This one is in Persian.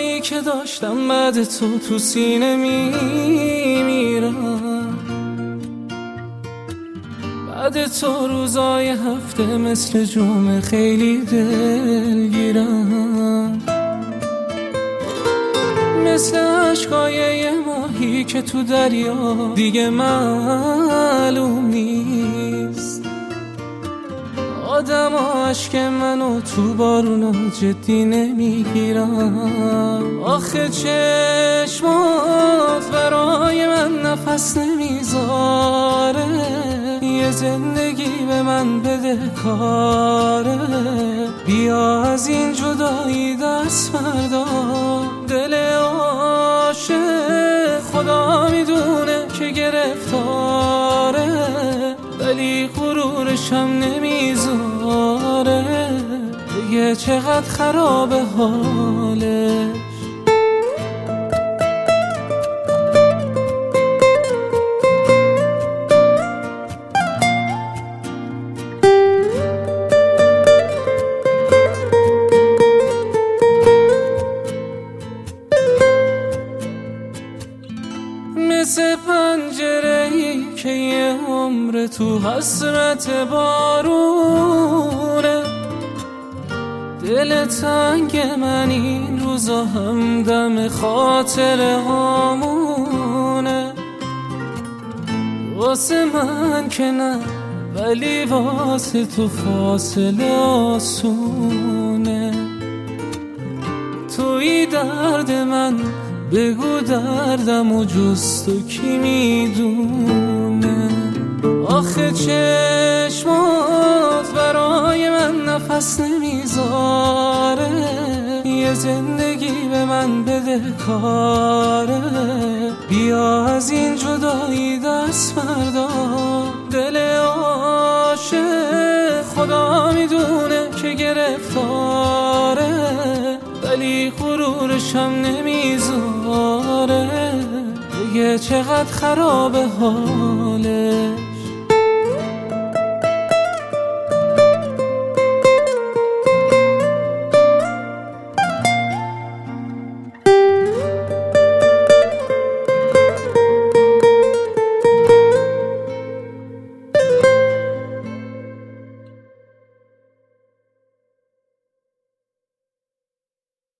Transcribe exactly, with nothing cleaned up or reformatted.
روزایی که داشتم بعد تو تو سینه میمیرم، بعد تو روزای هفته مثل جمعه خیلی دلگیرم، مثل عشقای یه ماهی که تو دریا دیگه معلوم نیست. آدم ها عشق منو تو بارونا جدی نمیگیرم. آخه چشمات برای من نفس نمیذاره، یه زندگی به من بده کاره. بیا از این جدایی دست بردار، دل عاشق خدا میدونه که گرفتاره، ولی غرورشم نمیذاره دیگه چقدر خرابه حالش. مثل پنجره‌ای که یه عمر تو حسرت بارونه، دل تنگ من این روزا همدم خاطره هامونه. واسه من که نه، ولی واسه تو فاصله آسونه. توی درد من بگو دردم و جز تو کی میدونه. آخه چشمات برای من نفس نمیذاره، یه زندگی به من بده کاره. بیا از این جدایی دست بردار، دل عاشق خدا میدونه که گرفتاره، ولی غرورشم نمیذاره دیگه چقدر خرابه حاله.